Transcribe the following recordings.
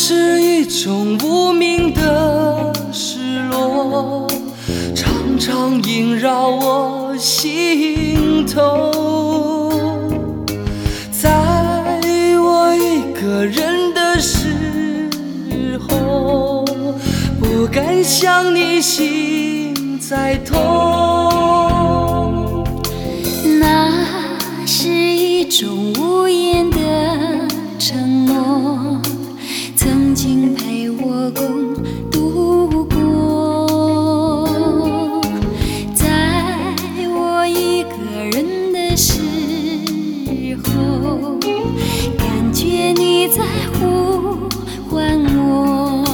是一种无名的失落，常常萦绕我心头。在我一个人的时候，不敢想你心在痛。 那是一种无言的承诺，曾经陪我共度过。在我一个人的时候，感觉你在呼唤我。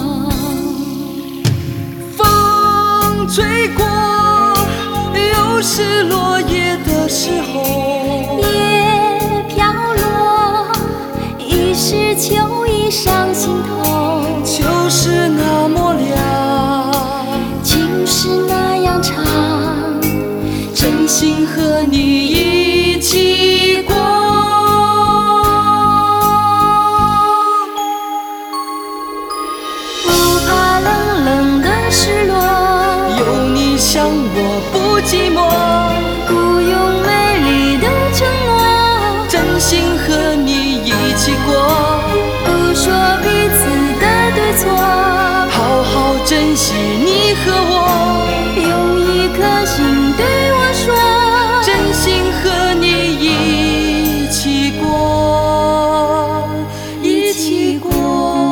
风吹过，又是落叶的时候， 叶飘落，已是秋意上心头。 就是那么凉， 情是那样长， 真心和你一起过。 不怕冷冷的失落， 有你想我不寂寞， 不用美丽的承诺， 真心和你一起过。 不说彼此的对错， 好好珍惜你和我， 用一颗心对我说， 真心和你一起过，一起过。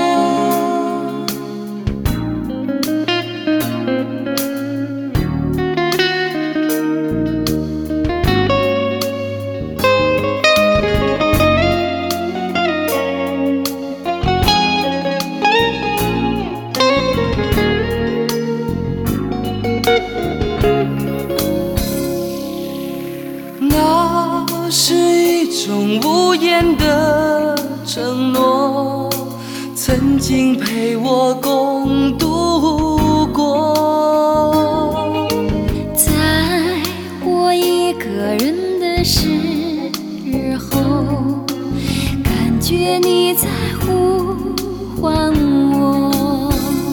那是一种无言的承诺，曾经陪我共度过。 在我一个人的时候，感觉你在呼唤我。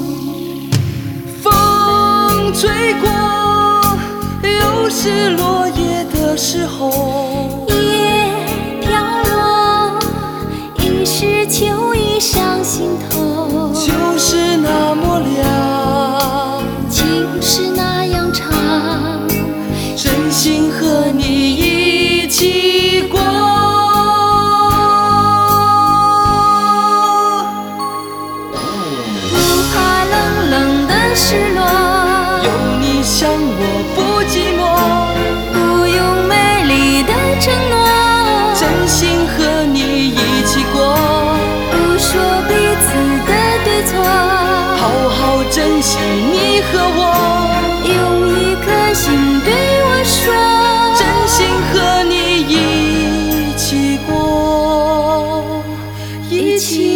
风吹过，又是落叶的时候， 叶飘落，已是秋意上心头。 就是那么凉， 情是那样长， 真心和你一起过。 不怕冷冷的失落， 有你想我不寂寞， 不用美丽的承诺， 真心和你一起过。 不说彼此的对错， 好好珍惜你和我， 用一颗心对我说， 真心和你一起过，一起